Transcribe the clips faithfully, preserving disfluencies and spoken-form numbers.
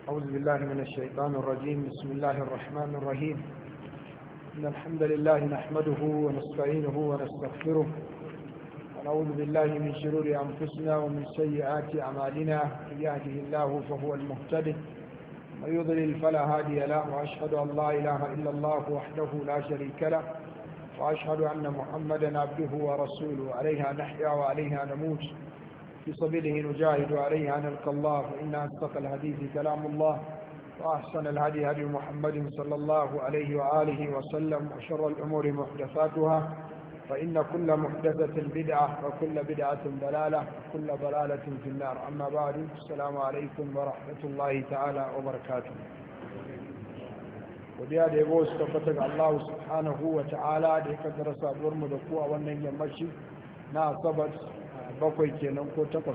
أعوذ بالله من الشيطان الرجيم. بسم الله الرحمن الرحيم. إن الحمد لله نحمده ونستعينه ونستغفره ونعوذ بالله من شرور أنفسنا ومن سيئات أعمالنا. من يهده الله فهو المهتدي ومن يضلل فلا هادي له، وأشهد أن لا إله إلا الله وحده لا شريك له، وأشهد أن محمدا عبده ورسوله. عليها نحيا وعليها نموت، في سبيله نجاهد وعليها نلقى الله. فإن أصدق الحديث كلام الله، وأحسن الهدي هدي محمد صلى الله عليه وآله وسلم، وشر الأمور محدثاتها، فإن كل محدثة بدعة وكل بدعة ضلالة وكل ضلالة في النار. أما بعد، السلام عليكم ورحمة الله تعالى وبركاته. وديا da yabo su tabbatar ga Allah subhanahu wa ta'ala da ya kaddara sabuwar mu da ku a wannan yammaci na asabar bakwai kenan ko takwas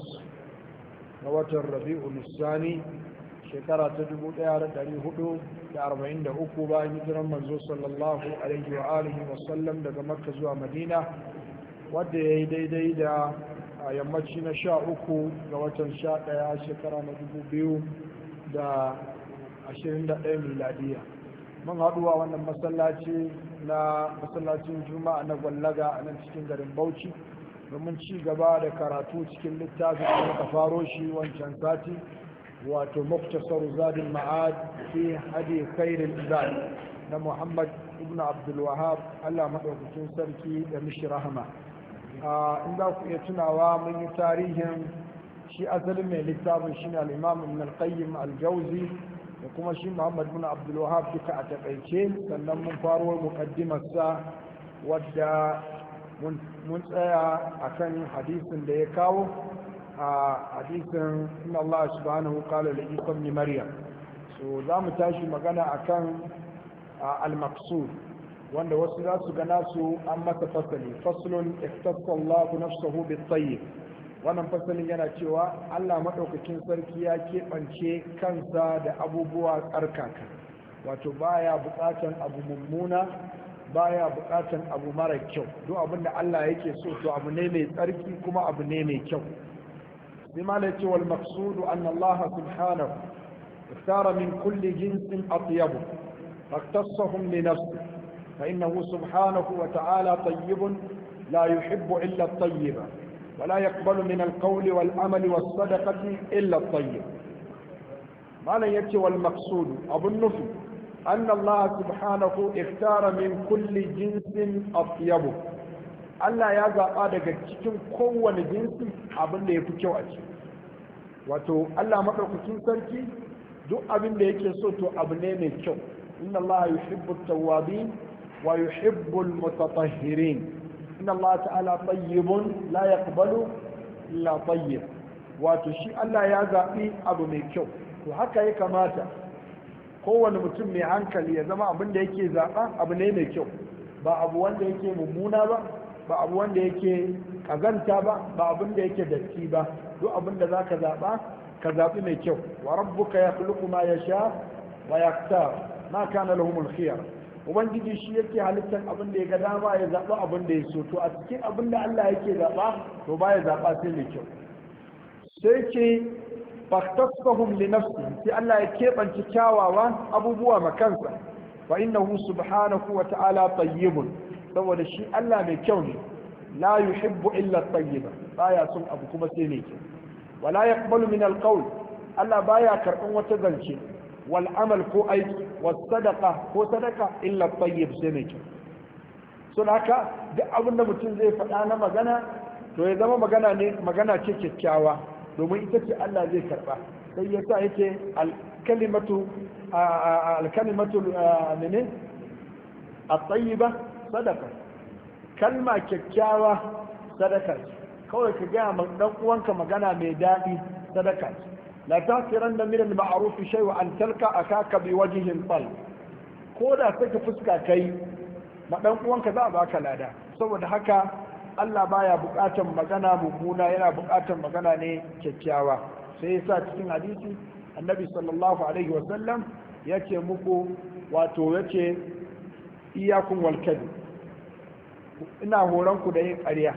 na watan Rabi'u Nisani, shekara ta dubu ɗaya da ɗari hudu da arba'in da uku bayan hijiran manzo sallallahu alaihi wa alihi wa sallam daga Makka zuwa Madina, wadda ya yi daidai da yammaci na sha uku ga watan sha ɗaya shekara na dubu biyu da ashirin da ɗaya miladiya. mun haɗuwa wannan masallaci na masallacin juma'a na gwallaga a nan cikin garin Bauchi domin ci gaba da karatu cikin littafin da muka faro shi wancan sati, wato muktasar zadin ma'ad fi hadi khairul ibad na Muhammad ibn Abdul Wahhab, Allah madaukakin sarki da mishi rahama. In za ku iya tunawa, mun yi tarihin shi asalin mai littafin shine al-Imam Ibn al-Qayyim al-Jawzi da kuma shi Muhammad ibn Abdul Wahhab duka a takaice. Sannan mun faro muqaddimarsa wadda mun tsaya akan hadisin da ya kawo a hadisin inna Allah subhanahu qala li Isa ibn Maryam. So za mu tashi magana akan al-maqsud, wanda wasu za su gana su an masa fasali, faslun iftasa Allah nafsuhu bit-tayyib. wannan fasalin yana cewa Allah madaukakin sarki ya keɓance kansa da abubuwa tsarkaka, wato baya buƙatan abu mummuna, baya buƙatan abu mara kyau. duk abin da Allah yake so to abu ne mai tsarki kuma abu ne mai kyau. sai malai ce wal maqsudu anna Allah subhanahu ikhtara min kulli jinsin atyabu faktasahum li nafsihi fa innahu subhanahu wa ta'ala tayyibun la yuhibbu illa at-tayyiba ولا يقبل من القول والعمل والصدقة إلا الطيب. ما لا يأتي والمقصود أبو النفي أن الله سبحانه اختار من كل جنس أطيبه. Allah ya zaɓa daga cikin kowane jinsi abin da ya fi kyau a ciki. Wato Allah maɗaukakin sarki duk abin da yake so to abu ne mai kyau. Inna Allah yuhibbu at-tawwabin wa yuhibbu al-mutatahhirin. inna Allah ta'ala tayyibun la yaqbalu illa tayyib. wato shi Allah ya zaɓi abu mai kyau, to haka ya kamata kowane mutum mai hankali ya zama abin da yake zaɓa abu ne mai kyau, ba abu wanda yake mummuna ba, ba abu wanda yake kazanta ba, ba abin da yake datti ba. duk abin da zaka zaɓa ka zaɓi mai kyau. wa rabbuka yakhluqu ma yasha wa yaktar ma kana lahumul khiyar. ubangiji shi yake halittar abin da ya ga dama ya zaɓa abin da ya so, to a cikin abin da Allah yake zaɓa to ba ya zaɓa sai mai kyau. sai ce faktasfahum li nafsi, sai Allah ya keɓance kyawawan abubuwa makansa. fa innahu subhanahu wa ta'ala tayyibun, saboda shi Allah mai kyau ne. la yuhibbu illa tayyiba, baya son abu kuma sai mai kyau. wala yaqbalu min alqawl, Allah baya karɓan wata zance wal amal ko aiki was sadaqa ko sadaka illa tayyib, sai mai kyau. so haka duk abin da mutum zai faɗa na magana to ya zama magana ne magana ce kyakkyawa, domin ita ce Allah zai karba. sai yasa yake al kalimatu al kalimatu ne at-tayyiba sadaqa, kalma kyakkyawa sadaka. kawai ka ga dan uwanka magana mai daɗi sadaka. لا تغفرن من المعروف شيء أن تلقى أخاك بوجه طلق. كودا سك فسكا كي ما دان uwanka za a baka lada. saboda haka Allah baya buƙatar magana mummuna, yana buƙatar magana ne kyakkyawa. sai yasa cikin hadisi Annabi sallallahu alaihi wa sallam yace muku, wato yace iyyakum wal kadhib, ina horon ku da yin ƙarya,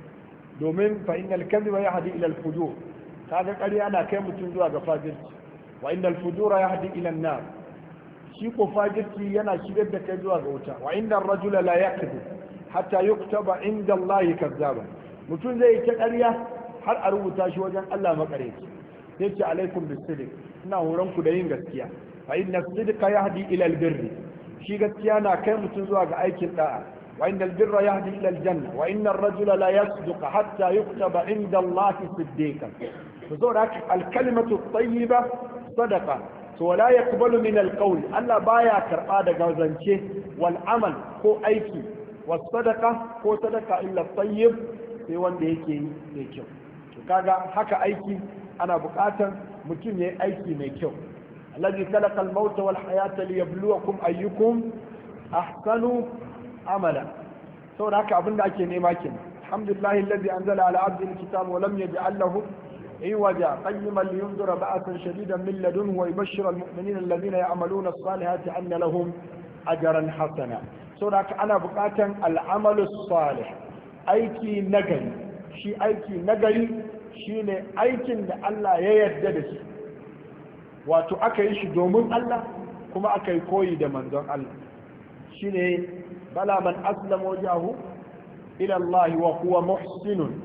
domin fa innal kadhiba yahdi ila al fujur. kaga ƙarya na kai mutum zuwa ga fajirci. wa innal fujura yahdi ila an-nar shi ko fajirci yana shigar da kai zuwa ga wuta wa innar rajula la yakذب hatta yuktaba inda Allah kazzaba mutum zai yi ta ƙarya har a rubuta shi wajen Allah makareci sai ce alaikum bisidiq ina horon ku da yin gaskiya fa inna sidqa yahdi ila albirri shi gaskiya na kai mutum zuwa ga aikin da'a wa inna albirra yahdi ila aljanna wa inna ar-rajula la yasduq hatta yuktaba inda Allah siddiqan to saboda haka al-kalimatu at-tayyiba sadaqa to la yaqbalu min al-qawl Allah baya karba daga zance wal amal ko aiki was sadaqa ko sadaqa illa at-tayyib sai wanda yake yi mai kyau to kaga haka aiki ana buƙatar mutum ya yi aiki mai kyau allazi khalaqa al-mauta wal hayata liyabluwakum ayyukum ahsanu amala saboda haka abinda ake nema kenan alhamdulillahi allazi anzala ala abdihi al-kitaba wa lam yaj'al lahu iwaja qayyiman liyunzira ba'san shadidan min ladunhu wa yubashshira al-mu'minina alladhina ya'maluna as-salihati anna lahum ajran hasana saboda haka ana buƙatar al-amalu salih aiki nagari shi aiki nagari shine aikin da Allah ya yarda da shi wato aka yi shi domin Allah kuma aka yi koyi da manzon Allah shine bala man aslama wajahu ila Allah wa huwa muhsinun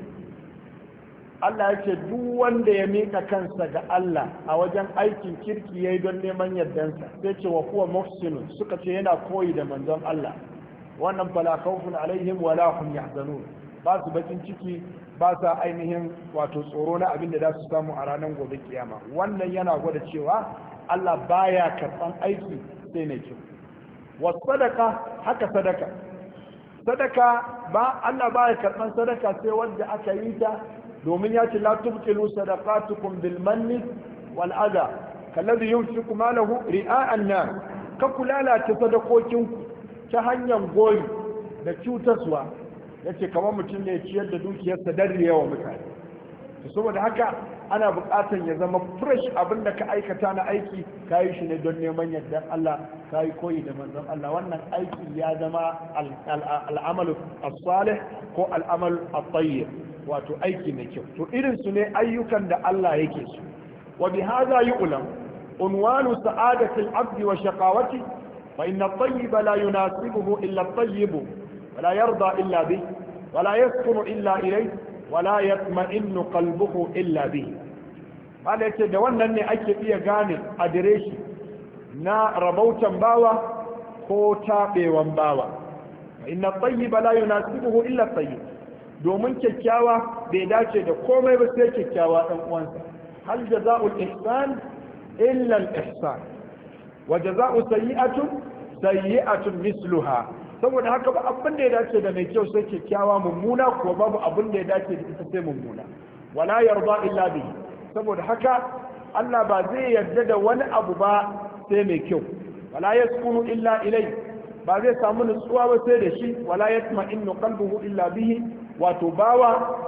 Allah yake duk wanda ya mika kansa ga Allah a wajen aikin kirki yayi don neman yardansa sai ce wa huwa muhsinun suka ce yana koyi da manzon Allah wannan fala khawfun alaihim wala hum yahzanun ba su bakin ciki ba sa ainihin wato tsoro na abin da za su samu a ranar gobe kiyama wannan yana gwada cewa Allah baya karɓan aiki sai mai kyau wa sadaka haka sadaka sadaka ba Allah baya karɓan sadaka sai wanda aka yi ta domin ya ce la tubtilu sadaqatukum bil manni wal adha kallazi yunfiqu malahu ri'a an-nas ka kulala ta sadakokinku ta hanyar goyi da cutaswa yace kamar mutum ne ciyar da dukiyarsa dan riyawa mutane to saboda haka ana buƙatar ya zama fresh abinda ka aikata na aiki kayi shi ne don neman yardar Allah kayi koyi da manzon Allah wannan aiki ya zama al'amalu as-salih ko al'amal at-tayyib wato aiki mai kyau to irin su ne ayyukan da Allah yake su wa bi hadha yu'lam unwanu sa'adati al-'abd wa shaqawati fa inna at-tayyiba la yunasibuhu illa at-tayyib ولا يرضى إلا به ولا يسكن إلا إليه ولا يطمئن قلبه إلا به قال يتي da wannan ne ake iya gane adireshi na rabautan bawa ko tabewan bawa inna tayyiba la yunasibuhu illa tayyib domin kyakkyawa bai dace da komai ba sai kyakkyawa dan uwansa hal jazaa'ul ihsan illa al ihsan wa jazaa'u sayyi'atun sayyi'atun misluha saboda haka ba abin da ya dace da mai kyau sai kyakkyawa mummuna ko babu abin da ya dace da ita sai mummuna wala yarda illa bihi saboda haka Allah ba zai yarda da wani abu ba sai mai kyau wala yaskunu illa ilai ba zai samu nutsuwa ba sai da shi wala yatma'innu qalbuhu illa bihi wato bawa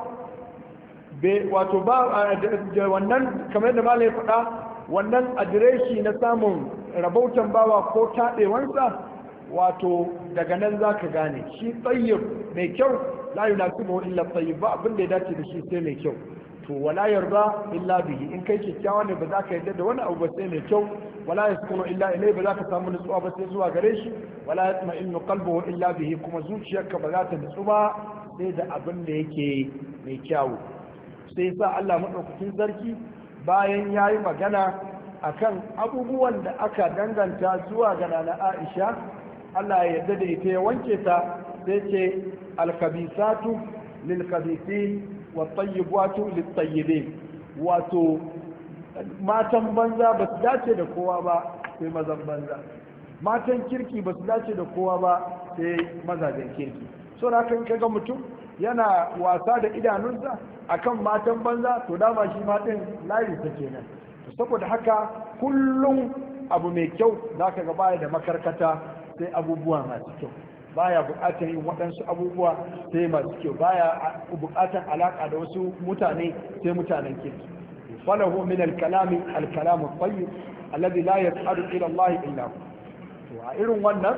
be wato ba da wannan kamar da malai faɗa wannan adireshi na samun rabautan bawa ko taɗewansa wato daga nan za ka gane shi tsayyib mai kyau la yunasibu illa tsayyib ba abin da ya dace da shi sai mai kyau to wala yarda illa bihi in kai kyakkyawa ne ba za ka yarda da wani abu ba sai mai kyau wala yaskunu illa ilai ba za ka samu nutsuwa ba sai zuwa gare shi wala yatma'innu qalbuhu illa bihi kuma zuciyarka ba za ta nutsu ba sai da abin da yake mai kyau sai sa Allah madaukakin sarki bayan yayi magana akan abubuwan da aka danganta zuwa ga nana Aisha Allah ya yarda da ita ya wanke ta sai ce alkhabisatu lilkhabisin wattayyibatu littayyibin wato matan banza ba su dace da kowa ba sai mazan banza matan kirki ba su dace da kowa ba sai mazajen kirki so na kan kaga mutum yana wasa da idanunsa akan matan banza to dama shi ma din layi ta kenan saboda haka kullum abu mai kyau zaka ga baya da makarkata sai abubuwa masu kyau baya buƙatar yin waɗansu abubuwa sai masu kyau baya buƙatar alaƙa da wasu mutane sai mutanen kirki falahu min al-kalami al-kalamu tayyib alladhi la yas'adu ila Allah illa hu to a irin wannan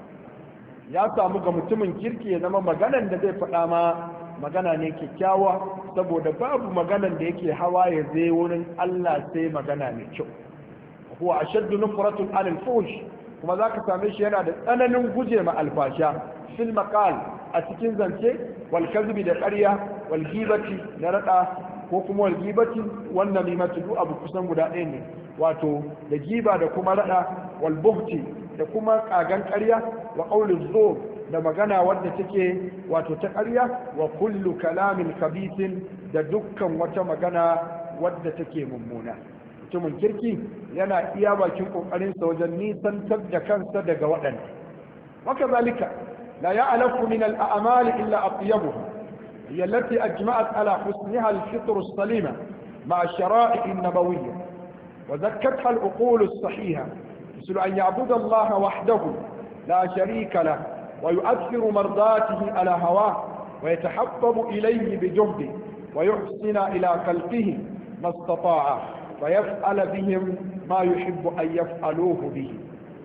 ya samu ga mutumin kirki ya zama maganan da zai faɗa ma magana ne kyakkyawa saboda babu maganan da yake hawa ya zai wurin Allah sai magana mai kyau huwa ashaddu nufratun anil fuhsh kuma zaka same shi yana da tsananin guje ma alfasha fil maqal a cikin zance wal kadhibi da ƙarya wal ghibati da rada ko kuma wal ghibati wan namimati duk abu kusan guda ɗaya ne wato da giba da kuma rada wal buhti da kuma kagan ƙarya wa qawlu zur da magana wadda take wato ta ƙarya wa kullu kalamin khabithin da dukkan wata magana wadda take mummuna mutumin kirki yana iya bakin kokarinsa wajen nisantar da kansa daga waɗanda waka zalika la ya'lafu min al-a'mal illa atyabuha hiya allati ajma'at ala husniha al-fitr as-salima ma'a ash-shara'i' an-nabawiyyah wa zakkatha al-uqul as-sahiha مثل أن يعبد الله وحده لا شريك له ويؤثر مرضاته على هواه ويتحبب إليه بجهده ويحسن إلى خلقه ما استطاع ويفعل بهم ما يحب أن يفعلوه به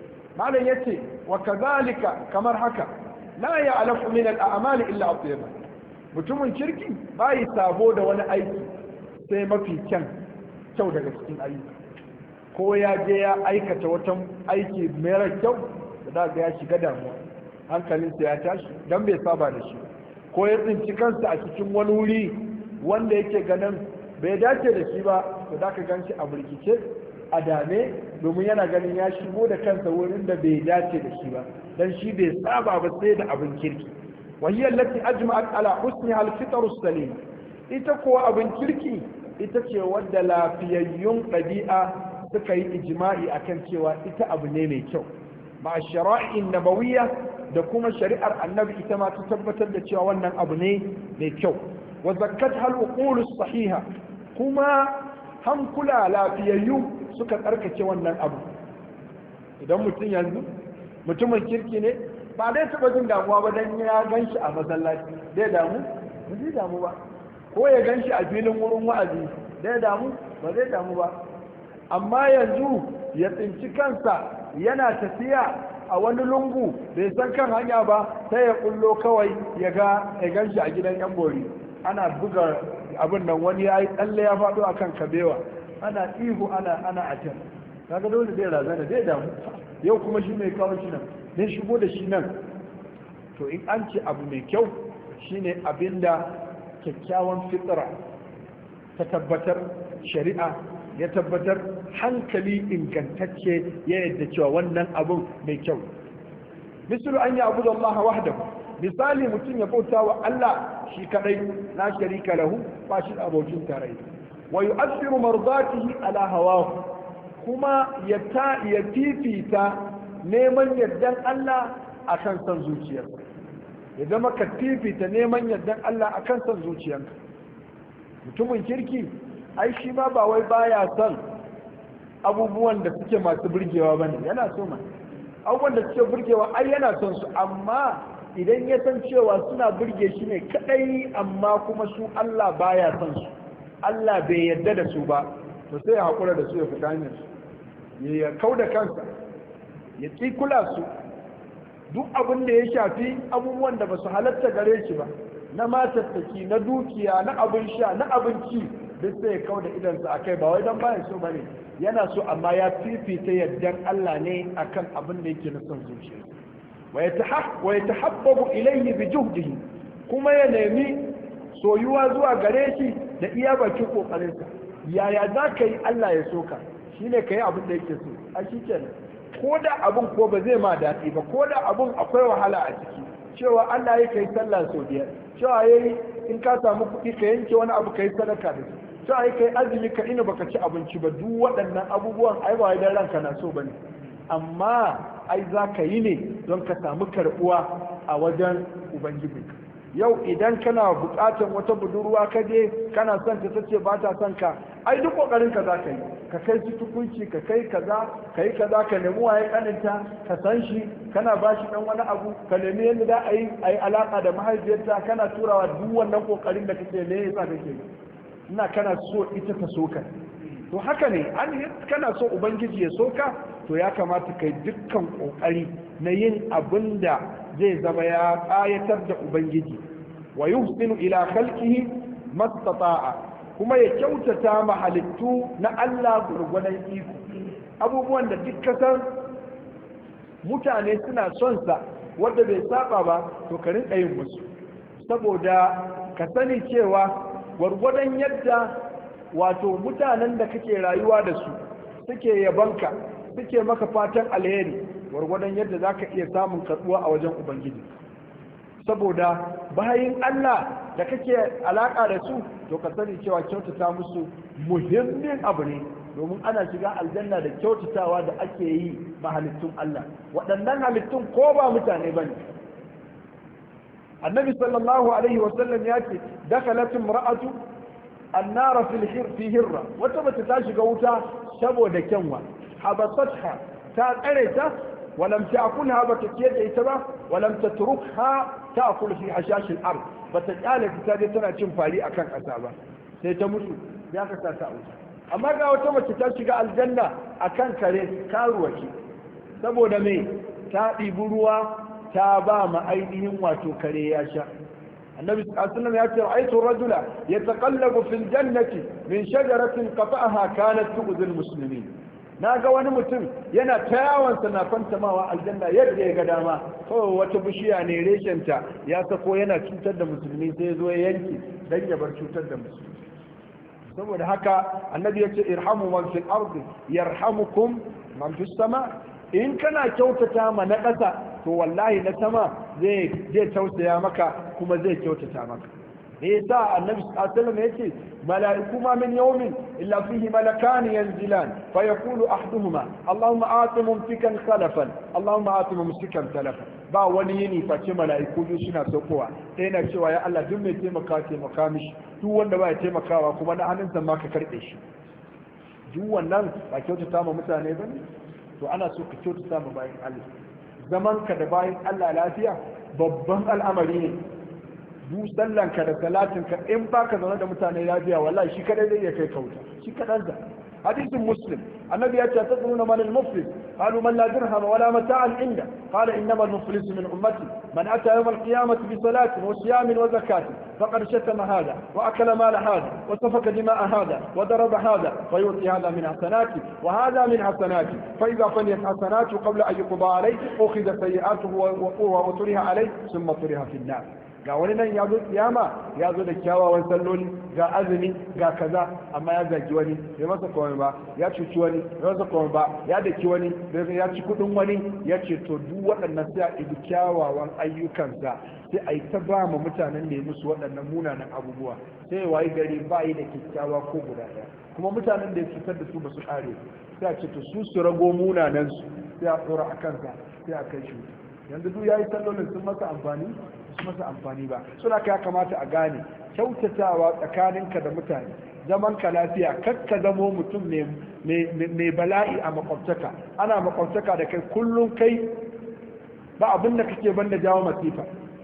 معنى يتي وكذلك كما حكى لا يعلف من الأعمال إلا أطيبا mutumin kirki bai sabo da wani aiki sai mafi kyan kyau daga cikin ayyuka ko ya je ya aikata wata aiki mara kyau da za ya shiga damuwa hankalinsa ya tashi don bai saba da shi ko ya tsinci kansa a cikin wani wuri wanda yake ganin bai dace da shi ba to da ka gan shi a burkice a dame domin yana ganin ya shigo da kansa wurin da bai dace da shi ba dan shi bai saba ba sai da abin kirki wa hiya allati ajma'at ala husniha al-fitr as-salim ita ko abin kirki ita ce wadda lafiyayyun ɗabi'a suka yi ijma'i akan cewa ita abu ne mai kyau ma'a shara'in nabawiyya da kuma shari'ar annabi ita ma ta tabbatar da cewa wannan abu ne mai kyau wa zakkat hal uqul sahiha kuma hankula lafiyayyu suka tsarkake wannan abu idan mutum yanzu mutumin kirki ne ba dai taba jin damuwa ba dan ya ganshi a masallaci dai damu ba zai damu ba ko ya ganshi a filin wurin wa'azi dai damu ba zai damu ba amma yanzu ya tsinci kansa yana tafiya a wani lungu bai san kan hanya ba sai ya kullo kawai ya ga ya ganshi a gidan yan bori ana buga abin nan wani ya yi tsalle ya faɗo a kan kabewa ana ihu ana ana a can kaga dole zai razana zai damu yau kuma shi mai kawo shi nan zai shigo da shi nan to in an ce abu mai kyau shine abinda kyakkyawan fitra ta tabbatar shari'a ya tabbatar hankali ingantacce ya yadda cewa wannan abun mai kyau misalu an ya abudu Allah wahdahu misali mutum ya bauta wa Allah shi kadai la sharika lahu ba shi abokin tarayya wa yu'athiru mardatihi ala hawahu kuma ya ta ya fifita neman yardan Allah akan san zuciyarsa ya zama ka fifita neman yardan Allah akan san zuciyarka mutumin kirki ai shi ma ba wai baya son abubuwan da suke masu burgewa bane yana so ma abubuwan da suke burgewa ai yana son su amma idan ya san cewa suna burge shi ne kadai amma kuma su Allah baya son su Allah bai yarda da su ba to sai ya hakura da su ya fita hanyar su ya kauda kansa ya ƙi kula su duk abin da ya shafi abubuwan da ba su halatta gare shi ba na matattaki na dukiya na abin sha na abinci duk sai ya kauda idansa a kai ba wai don bayan so bane yana so amma ya fifita yardan Allah ne akan abin da yake na son zuciya wa yatahabbabu ilayhi bi juhdihi kuma ya nemi soyuwa zuwa gare shi da iya bakin kokarinsa yaya za ka yi Allah ya soka shine ka yi abin da yake so a shi kenan ko da abin ko ba zai ma daɗi ba ko da abin akwai wahala a ciki cewa Allah ya kai sallah sau biyar cewa yayi in ka samu kuɗi ka yanke wani abu ka yi sadaka da su cewa ya kai azumi ka ina baka ci abinci ba duk waɗannan abubuwan ai ba idan ranka na so bane amma ai za ka yi ne don ka samu karɓuwa a wajen ubangiji yau idan kana buƙatar wata budurwa ka je kana son ta tace ba ta son ka ai duk kokarin ka za ka yi ka kai su tukunci ka kai kaza ka yi kaza ka nemi waye kaninta ka san shi kana ba shi dan wani abu ka nemi yadda za a yi a yi alaka da mahaifiyarta kana turawa duk wannan kokarin da kake ne yasa kake ina kana so ita ta soka to haka ne an kana so ubangiji ya soka to ya kamata kai dukkan kokari na yin abin da zai zama ya ƙayatar da ubangiji wa yuhsinu ila khalqihi mastata'a kuma ya kyautata mahalittu na Allah gurgunan iko abubuwan da duk kasan mutane suna son sa wanda bai saba ba to ka rinka yin musu, saboda ka sani cewa gwargwadon yadda wato mutanen da kake rayuwa da su suke yabanka suke maka fatan alheri, gwargwadon yadda za ka iya samun karɓuwa a wajen ubangiji. Saboda bayan Allah da kake alaƙa da su to ka sani cewa kyautata musu muhimmin abu ne, domin ana shiga aljanna da kyautatawa da ake yi ma halittun Allah. waɗannan halittun ko ba mutane bane. annabi sallallahu alaihi wasallam ya ce dakalat imra'atu annara fil hir fi hirra, wata bata ta shiga wuta saboda kyanwa, habasatha ta tsare ta ولم تأكلها بتكيد إتبا ولم تتركها تأكل في حشاش الأرض فتجعل تتاجي تنا تنفالي أكان أسابا سيتمسو ذاك تتاؤل أما قاوة تما تتاشق الجنة أكان كريس كاروكي سبو دمي تأتي بروا تابا ما أيديهم واتو كرياشا النبي صلى الله عليه وسلم يقول رأيت الرجل يتقلب في الجنة من شجرة قطعها كانت تؤذي المسلمين. na ga wani mutum yana ta yawansa na fantamawa aljanna yadda ya ga dama, kawai wata bishiya ne reshenta ya sako yana cutar da musulmi sai zo ya yanki dan ya bar cutar da musulmi. saboda haka annabi ya ce irhamu man fil ardi yarhamukum man fis sama, in kana kyautata ma na ƙasa to wallahi na sama zai zai tausaya maka kuma zai kyautata maka. me yasa annabi sallallahu alaihi wasallam yace mala'iku ma min yawmin illa fihi malakan yanzilan fa yaqulu ahaduhuma allahumma ati mumsikan khalafan allahumma ati mumsikan talafan. ba wani yini face mala'iku biyu suna saukowa sai na cewa ya Allah duk mai taimaka taimaka mishi, duk wanda ba ya taimakawa kuma na hannunsa ma ka karbe shi. duk wannan ba kyautata ma mutane bane, to ana so ka kyautata ma bayin Allah. zaman ka da bayin Allah lafiya babban al'amari ne. duk sallanka da salatinka in baka zaune da mutane lafiya wallahi shi kadai zai iya kai kauta shi kadan da. hadisin muslim annabi ya ce tadruna man al-muflis qalu man la dirham wala mata'an inda qala innama al-muflis min ummati man ata yawm al-qiyamati bi salatin wa siyamin wa zakatin faqad shatama hada wa akala mal hada wa safaka dima'a hada wa daraba hada fa yuti hada min hasanati wa hada min hasanati fa idha faniyat hasanatu qabla an yuqda alayhi ukhidha sayi'atuhu wa turiha alayhi thumma turiha fi an-nar. ga wani nan ya zo kiyama ya zo da kyawawan salloli ga azumi ga kaza amma ya zagi wani bai masa komai ba, ya cuci wani bai masa komai ba, ya daki wani ya ci kudin wani. ya ce to duk waɗannan sai a ibi kyawawan ayyukansa sai a yi ta ba ma mutanen da ya musu waɗannan munanan abubuwa, sai ya wayi gari ba yi da kyakkyawa ko guda ɗaya, kuma mutanen da ya cutar da su ba su ƙare, sai a ce to su su rago munanan su sai a tsora a kansa sai a kai shi. yanzu duk ya yi sallolin sun masa amfani su masa amfani ba. suna ka ya kamata a gane kyautatawa tsakaninka da mutane, zaman ka lafiya, kar ka zamo mutum mai bala'i a makwabtaka, ana makwabtaka da kai kullum kai ba abin da kake banda jawo masifa.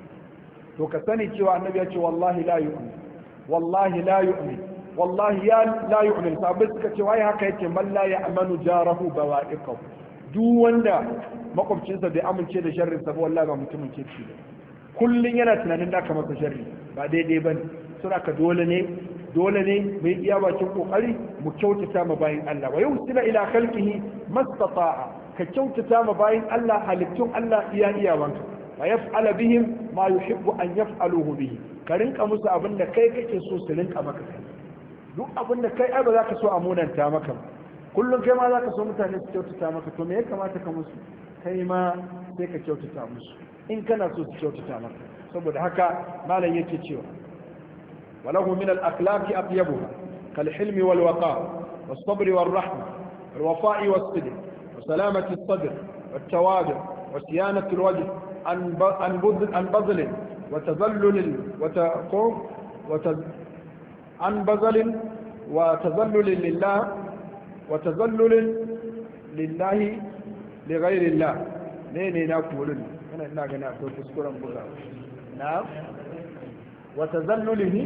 to ka sani cewa annabi ya ce wallahi la yu'min wallahi la yu'min wallahi ya la yu'min. sabai suka ce wai haka yake man la ya'manu jarahu bawa'iqahu, duk wanda makwabcinsa bai amince da sharrin sa ba wallahi ba mutumin kirki ba. kullun yana tunanin da ka masa sharri ba daidai bane. sura ka dole ne dole ne mu yi iya bakin kokari mu kyautata ma bayin Allah, wa yusila ila khalqihi mastata'a, ka kyautata ma bayin Allah halittun Allah iya iyawanka, wa yaf'ala bihim ma yuhibbu an yaf'aluhu bihi, ka rinka musu abin da kai kake so su rinka maka. duk abin da kai ai ba za ka so a munanta maka ba, kullum kai ma za ka so mutane su kyautata maka, to me ya kamata ka musu? kai ma sai ka kyautata musu in kana so su kyautata maka. saboda haka malam yake cewa walahu min al-akhlaqi atyabuha kal hilmi wal waqa was sabr wal rahma wal wafa'i was sidq wa salamati as-sadr wat tawadu wa siyanati al-wajh an an budl an bazl wa tazallul wa taqum wa an bazl wa tazallul lillah wa tazallul lillahi li ghayri Allah. ne ne na kurin ina ina gani akwai kuskuren buga na wa tazallulihi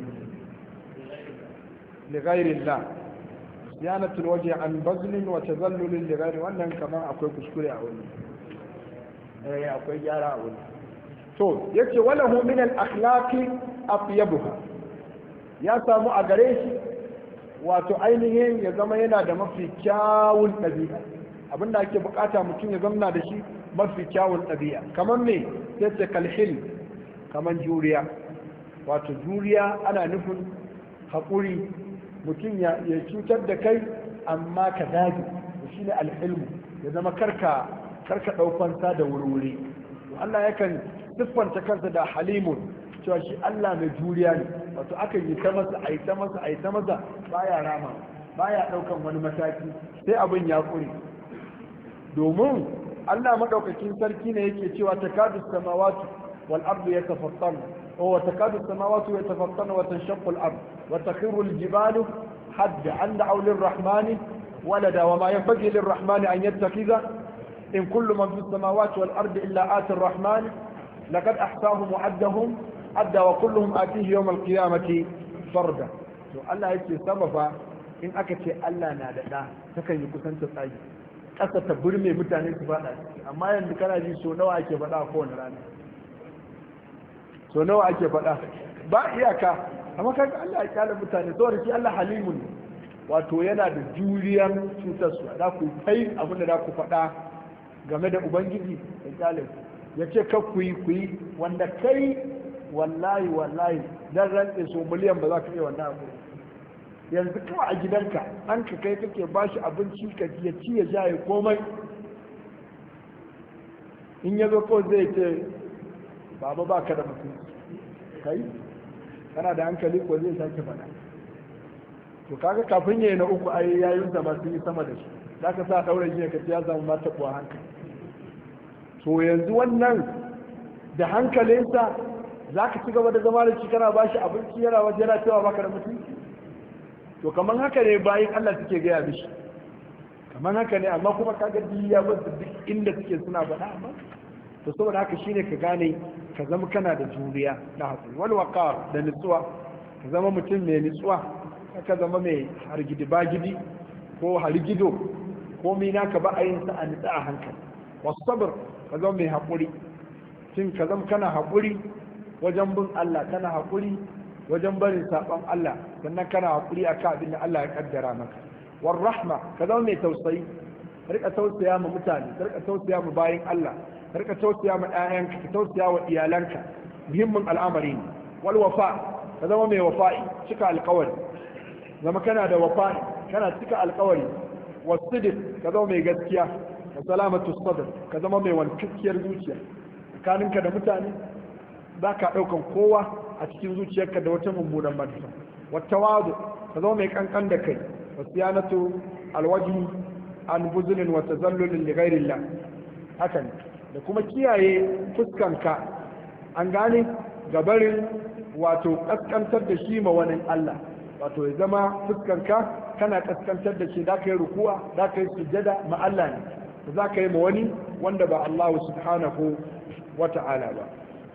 li ghayri Allah, siyanatu alwajhi an bazlin wa tazallulin li ghayri, wannan kaman akwai kuskure a wani eh akwai gyara a wani. to yace walahu min al-akhlaqi atyabuha, ya samu a gare shi wato ainihin ya zama yana da mafi kyawun ɗabi'a. Abinda ake bukata mutum ya zama da shi mafi kyawun ɗabi'a. Kamar me sai ce kalhil, kamar juriya. Wato juriya ana nufin haƙuri, mutum ya cutar da kai amma ka dage, shi ne alhilmu, ya zama karka karka ɗaukansa da wuri-wuri. Allah yakan siffanta kansa da halimun, cewa shi Allah mai juriya ne. Wato aka yi ta masa a yi ta masa a yi ta masa baya rama, baya ɗaukan wani mataki sai abin ya ƙure. Domin Allah maɗaukakin sarki ne yake cewa takadu samawati wal ardu yatafattarna wa takadu samawati yatafattarna wa tanshaqqu al ard wa takhiru al jibalu hadda an da'u lir rahmani walada wa ma yanbaghi lir rahmani an yattakhidha in kullu man fis samawati wal ardi illa ati ar rahmani laqad ahsahum wa addahum adda wa kulluhum atihi yawm al qiyamati farda. To Allah yake sababa in aka ce Allah na da da takan yi kusanta tsagi ƙasa ta burme mutane su faɗa, amma yanzu kana ji so nawa ake faɗa a kowane rana, so nawa ake faɗa ba iyaka. Amma kaga Allah ya kyale mutane saboda shi Allah halimun, wato yana da juriyar cutar su. Da ku kai abin da za ku faɗa game da ubangiji ya kyale ku, ya ce ka ku yi ku yi wanda kai wallahi wallahi dan rantse so miliyan ba za ka iya wannan abu. Yanzu kawai a gidanka an ka kai kake ba shi abinci ka ya ci ya sha ya komai, in ya zo kawai zai ce baba ba ka da mutum, kai kana da hankali ko zai sake faɗa. To kaga kafin yayi na uku ai yayin da masu yi sama da shi, za ka sa ɗaure shi ka ya zama mata kuwa hankali. To yanzu wannan da hankalinsa za ka ci gaba da zama da shi kana ba shi abinci yana waje yana cewa baka da mutum. To kamar haka ne bayan Allah suke gaya mishi, kamar haka ne, amma kuma kaga ya basu duk inda suke suna faɗa. Amma to saboda haka shine ka gane ka zama kana da juriya da hakuri wal waqar da nutsuwa, ka zama mutum mai nutsuwa, ka zama mai hargidi bagidi ko hargido ko mina ka ba ayin sa a nutsa a hankali. Was sabr, ka zama mai hakuri, tun ka zama kana hakuri wajen bin Allah, kana hakuri wajen barin saɓon Allah, sannan kana haƙuri a kan abin da Allah ya ƙaddara maka. War rahma, ka zama mai tausayi, ka rika tausaya ma mutane, ka rika tausaya ma bayin Allah, ka rika tausaya ma ƴaƴanka, ka tausaya wa iyalanka, muhimmin al'amari ne. Wal wafa, ka zama mai wafa'i, cika alƙawari, zama kana da wafa'i, kana cika alƙawari. Was sidiq, ka zama mai gaskiya, wa salamatu sadr, ka zama mai wankakkiyar zuciya, tsakaninka da mutane ba ka ɗaukan kowa a cikin zuciyarka da wata mummunan manufa. Wata wazo, ka zama mai kankan da kai, wasu yanatu alwaji an buzulin wata zallulin da gairillah, hakan da kuma kiyaye fuskanka an gane gabarin wato kaskantar da shi ma wani Allah, wato ya zama fuskanka kana kaskantar da shi, da ka yi rukuwa, da ka yi sujjada ma Allah ne, da za ka yi ma wani wanda ba Allah subhanahu wa ta'ala ba.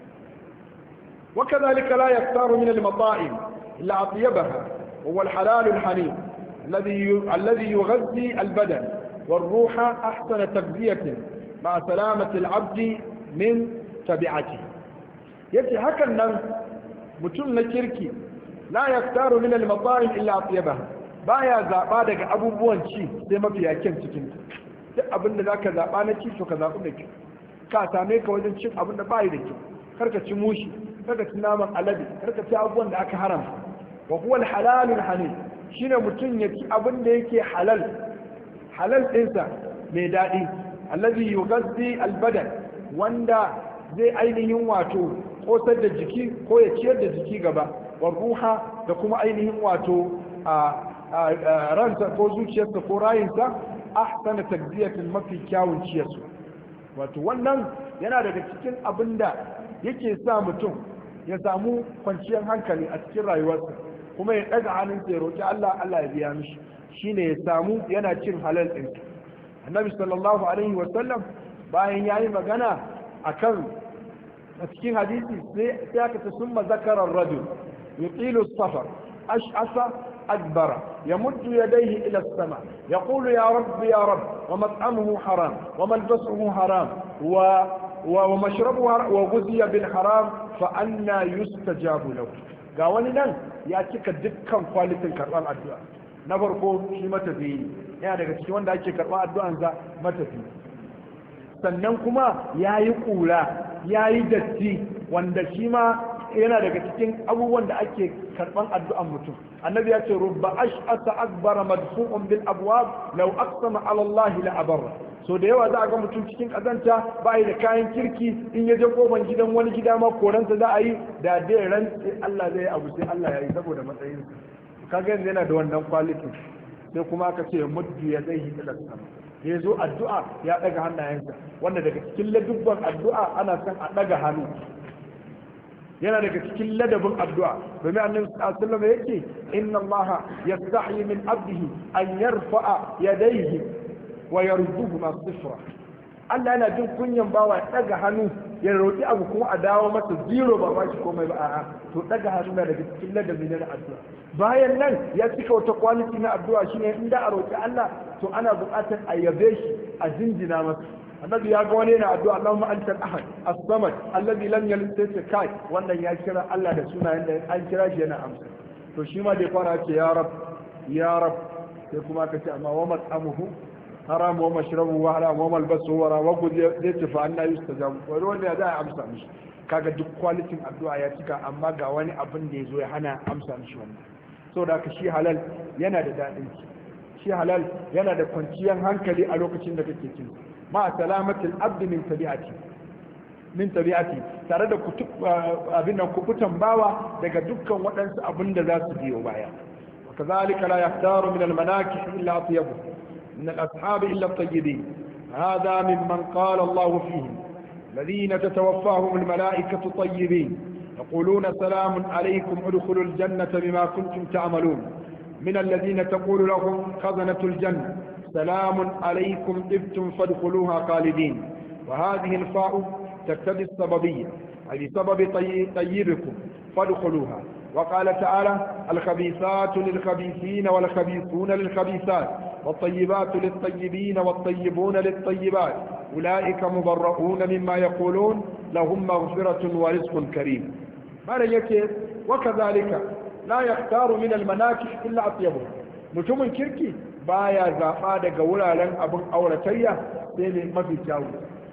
وكذلك لا يختار من المطاعم إلا أطيبها، وهو الحلال الحنيف الذي الذي يغذي البدن والروح أحسن تغذية مع سلامة العبد من تبعته. يجي هكذا متن كركي لا يختار من المطاعم إلا أطيبها، baya zaɓa daga abubuwan ci sai mafiya kyan cikin duk abin da zaka zaɓa na ci to ka zaɓi da kyau, ka same ka wajen cin abin da bayi da kyau, karka ci mushi, karka ci naman alade, karka ci abubuwan da aka haramta. Wa huwa al-halalul hanif, shine mutum ya ci abin da yake halal, halal ɗinsa mai daɗi, allazi yughazzi al-badan, wanda zai ainihin wato kosar da jiki ko ya ciyar da jiki gaba, wa ruha da kuma ainihin wato a ransa ko zuciyarsa ko rayinsa ahsana tagziyatin mafi kyawun ciyarsu. Wato wannan yana daga cikin abin da yake sa mutum ya samu kwanciyar hankali a cikin rayuwarsa, kuma ya ɗaga hannunsa ya roƙi Allah, Allah ya biya mishi, shine ya samu yana cin halal ɗin. Annabi sallallahu alaihi wa sallam bayan yayi magana akan a cikin hadisi sai aka ta summa zakara ar-rajul yutilu as-safar ash'asa أدبر يمد يديه إلى السماء يقول يا رب يا رب ومطعمه حرام وملبسه حرام و... ومشربه حرام وغذي بالحرام فأنا يستجاب له. قاولنا يأتيك دكا kwalitin karɓar addu'a, na farko shi matafi yana daga cikin wanda ake karɓa addu'ansa matafi sannan kuma ya yi ƙura ya yi datti wanda shi ma yana daga cikin abubuwan da ake karɓan addu'an mutum annabi ya ce rubba ash'asa akbara madfu'un bil abwab law aqsama ala Allah la abarra so da yawa za a ga mutum cikin kazanta ba da kayan kirki in ya je kofan gidan wani gida ma koransa za a yi da dai ran sai Allah zai abu sai Allah ya yi saboda matsayin kaga yanzu yana da wannan quality sai kuma aka ce muddu ya zai hita da sama ya zo addu'a ya daga hannayensa wanda daga cikin ladubban addu'a ana son a daga hannu yana daga cikin ladabin addu'a domin annabi sallallahu alaihi wasallam yake inna allaha yastahi min abdihi an yarfa'a yadayhi wa yarduhuma sifra Allah yana jin kunyan bawa ya daga hannu ya roki abu kuma a dawo masa zero ba ba shi komai ba a'a to daga hannu na daga cikin ladabi na addu'a bayan nan ya cika wata quality na addu'a shine inda a roki Allah to ana buƙatar a yabe shi a jinjina masa annabi ya ga wani yana addu'a Allahumma anta al-ahad as-samad alladhi lam yalid kai wannan ya kira Allah da sunayen da an kira shi yana amsa to shi ma da ya fara ce ya rab ya rab sai kuma ka ce amma wa mat'amuhu haram wa mashrabu wa haram wa malbasu wa rawagu zai tafi anna yustajabu wani wanda ya za a amsa mishi kaga duk kwalitin addu'a ya cika amma ga wani abin da ya zo ya hana amsa mishi wannan saboda haka shi halal yana da daɗin shi halal yana da kwanciyar hankali a lokacin da kake cin ma salamatul abdi min tabi'ati min tabi'ati tare da abin nan kubutan bawa daga dukkan waɗansu abin da za su biyo baya وكذلك لا يختار من المناكح إلا أطيبه من الأصحاب إلا الطيبين هذا ممن قال الله فيهم الذين تتوفاهم الملائكة طيبين يقولون سلام عليكم ادخلوا الجنة بما كنتم تعملون من الذين تقول لهم خزنة الجنة سلام عليكم طبتم فادخلوها خالدين وهذه الفاء تقتضي السببية أي بسبب طيبكم فادخلوها وقال تعالى الخبيثات للخبيثين والخبيثون للخبيثات والطيبات للطيبين والطيبون للطيبات أولئك مبرؤون مما يقولون لهم مغفرة ورزق كريم ماذا يكي وكذلك لا يختار من المناكح إلا أطيبه mutumin kirki baya zaɓa daga wuraren abin auratayya sai ne mafi kyawu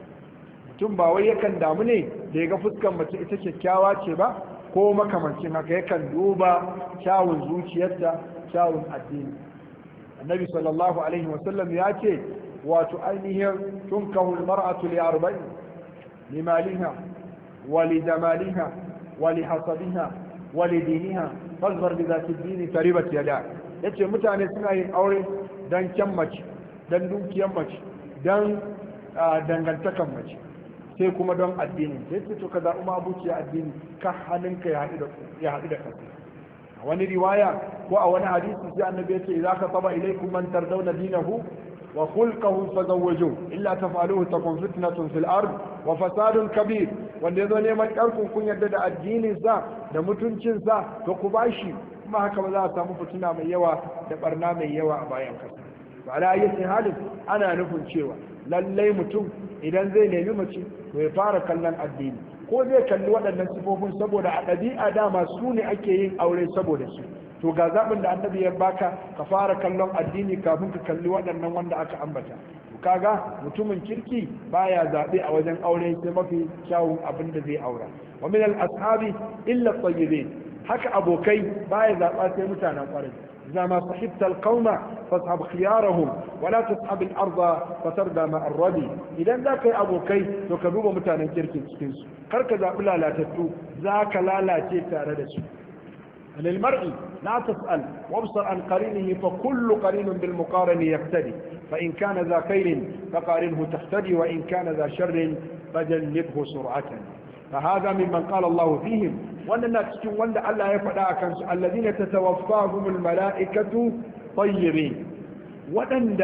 mutum ba wai yakan damu ne da ya ga fuskan mace ita kyakkyawa ce ba ko makamancin haka yakan duba kyawun zuciyarta kyawun addini annabi sallallahu alaihi wasallam ya ce wato ainihin tunkahu almar'atu li arba'in limaliha wa lidamaliha wa lihasabiha wa lidiniha fazbar bi zati dini taribat yada yace mutane suna yin aure dan kyan mace dan dukiyar mace dan dangantakan mace sai kuma don addini sai ce to ka zaɓi mabuciya addini ka hannunka ya haɗu da ƙasa a wani riwaya ko a wani hadisi sai annabi ya ce idza ka taba ilaykum man tardawna dinahu wa khulquhu fazawwiju illa taf'aluhu takun fitnatun fil ard wa fasadun kabir wanda yazo neman ƙarfin kun yarda da addinin sa da mutuncin sa to ku bashi kuma haka ba za a samu fitina mai yawa da barna mai yawa a bayan kasa to ala ayyati halin ana nufin cewa lallai mutum idan zai nemi mace to ya fara kallon addini ko zai kalli waɗannan sifofin saboda a ɗabi'a dama su ne ake yin aure saboda su to ga zaɓin da annabi ya baka ka fara kallon addini kafin ka kalli waɗannan wanda aka ambata to kaga mutumin kirki baya zaɓe a wajen aure sai mafi kyawun abin da zai aura wa min al-ashabi illa tayyibin haka abokai baya zaɓa sai mutanen ƙwarai إذا ما صحبت القوم فاصحب خيارهم ولا تصحب الأرض فتردى مع الردي إذا ذاك أبو كي تكذوب متانا كيركي تكنسو كركذا أولا لا تتو ذاك لا لا تيتا ردسو للمرء لا تسأل وابصر عن قرينه فكل قرين بالمقارن يقتدي فإن كان ذا خير فقارنه تهتدي وإن كان ذا شر فجنبه سرعة فهذا ممن قال الله فيهم وأننا تكون وأن الله يفعل أكنس الذين تتوفاهم الملائكة طيبين وأن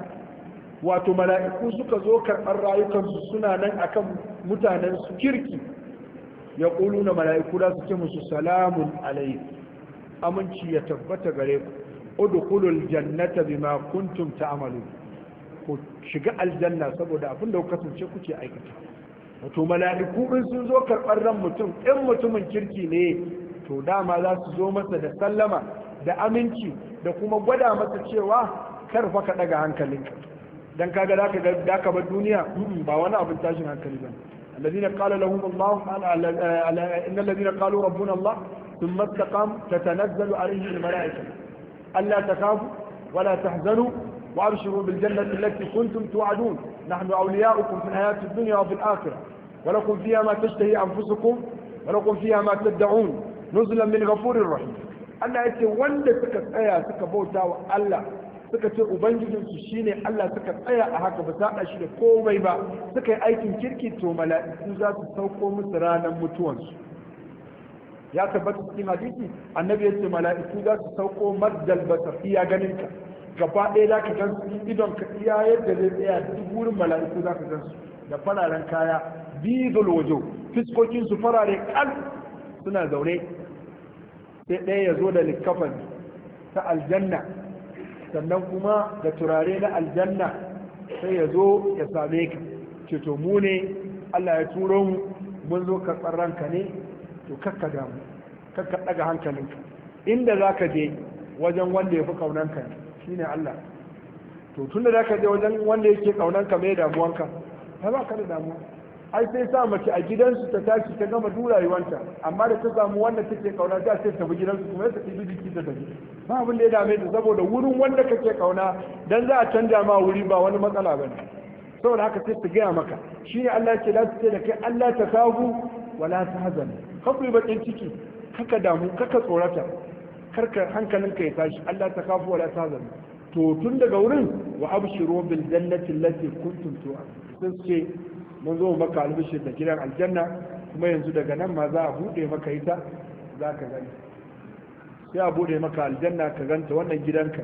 wato mala'iku suka zo karɓar rayukansu suna nan akan mutanen su kirki ya ƙulu na mala'iku da su ce musu salamun alaikum aminci ya tabbata gare ku udkhulul jannata bima kuntum ta'malun ku shiga aljanna saboda abin da ku kasance kuke aikata wato mala'iku in sun zo karɓar ran mutum in mutumin kirki ne to dama za su zo masa da sallama da aminci da kuma gwada masa cewa kar fa ka daga hankalinka dan kaga da ka da ka bar duniya ba wani abin tashin hankali bane alladhina qala lahum Allah innal ladina qalu rabbuna Allah thumma istaqamu tatanazzalu alayhim almalaa'ikah alla takhafu wa la tahzanu wa abshiru bil jannati allati kuntum tu'adun nahnu awliya'ukum fil hayati ad-dunya wa fil akhirah wa lakum fiha ma tashtahi anfusukum wa lakum fiha ma tad'un nuzulan min ghafurir rahim Allah yace wanda suka tsaya suka bauta wa Allah suka ce ubangijinsu shine Allah suka tsaya a haka ba sa shi da komai ba suka yi aikin kirki to mala'iku za su sauko musu ranar mutuwansu ya tabbata cikin hadisi annabi ya ce mala'iku za su sauko maddal basar iya ganin ka gaba ɗaya za ka gan su idon ka iya yadda zai tsaya duk wurin mala'iku za ka gan su da fararen kaya bizul wajo fiskokin su farare kal suna zaune sai ɗaya ya zo da likafan ta aljanna sannan kuma da turare na aljanna sai ya zo ya same ka ce to mu ne Allah ya turo mu mun zo karɓar ranka ne to kakka damu kakka ɗaga hankalinka inda za ka je wajen wanda ya fi ƙaunanka ne shine Allah to tun da za ka je wajen wanda yake ƙaunanka mai damuwanka ta ba ka da damuwa ai sai sa mace a gidansu ta tashi ta gama duk rayuwanta amma da ta samu wanda take kauna ta sai ta bi gidansu kuma ya tafi biki ta tafi ba abin da ya dame ta saboda wurin wanda kake kauna dan za a canja ma wuri ba wani matsala bane saboda haka sai su gaya maka shine Allah ya ce da su ce da kai Allah ta kafu wala tahzan kafu yi bakin ciki kaka damu kaka tsorata karka hankalinka ya tashi Allah ta kafu wala tahzan to tun daga wurin wa abshiru bil jannati allati kuntum tu'adun sai ce mun zo maka albishir da gidan aljanna kuma yanzu daga nan ma za a bude maka ita za ka gani sai a bude maka aljanna ka ganta wannan gidanka